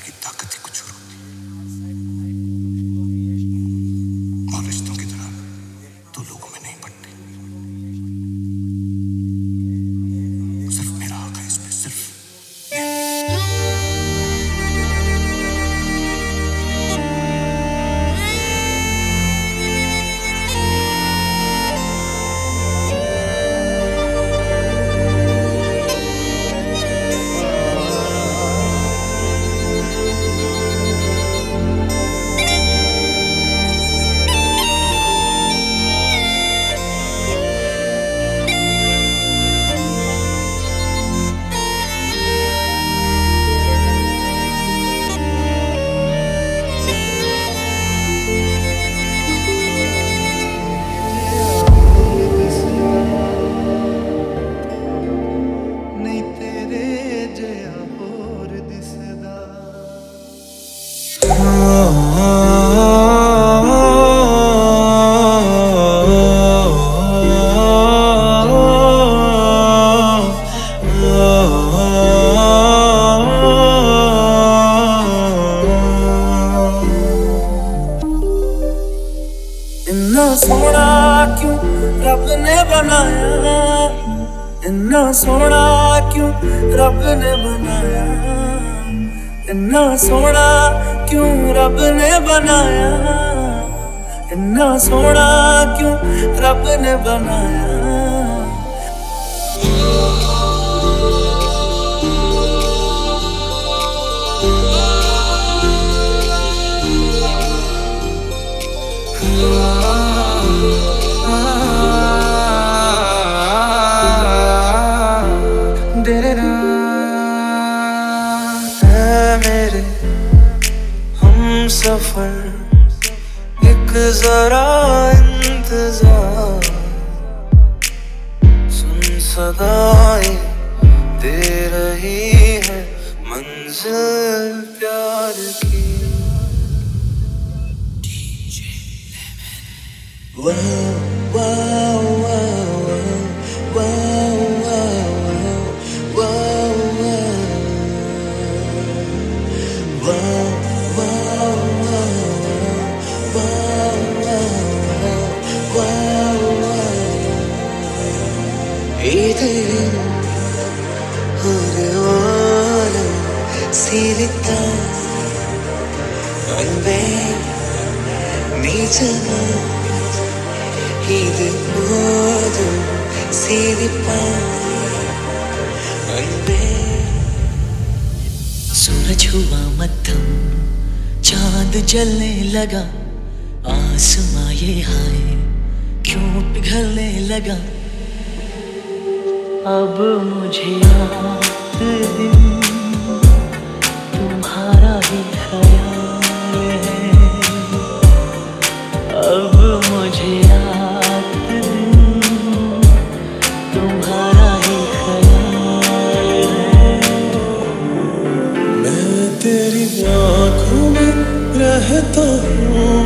की ताकत ही कुछ और होती और रिश्तों की तरह तो लोगों में नहीं पड़ती। सिर्फ मेरा हक है इस पे, सिर्फ। इन्ना सोना क्यों रब ने बनाया, इन्ना सोना क्यों रब ने बनाया, इन्ना सोना क्यों रब ने बनाया, इन्ना सोना क्यों रब ने बनाया। मेरे हम सफर एक जरा इंतजार, सुन सदाएं दे रही है मंजिल प्यार की। वाह वाह वाह वाह Sirita Anbe Nijana Idu Modu Siripa Anbe सूरज हुआ मध्यम, चांद जलने लगा, आसमां ये हाय क्यों पिघलने लगा। अब मुझे रात दिन तुम्हारा ही ख्याल है, अब मुझे रात दिन तुम्हारा ही ख्याल है। मैं तेरी आँखों में रहता हूँ,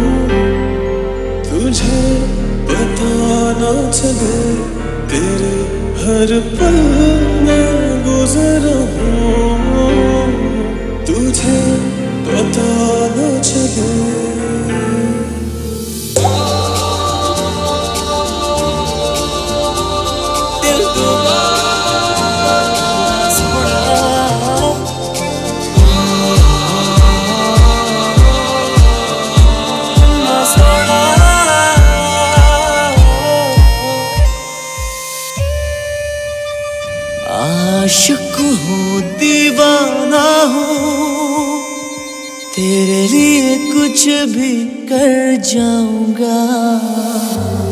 तुझे पता ना चले, तेरे हर पल में गुजरा हूँ, तुझे पता न चले। दिल आशिक हूँ, दीवाना हूँ, तेरे लिए कुछ भी कर जाऊंगा।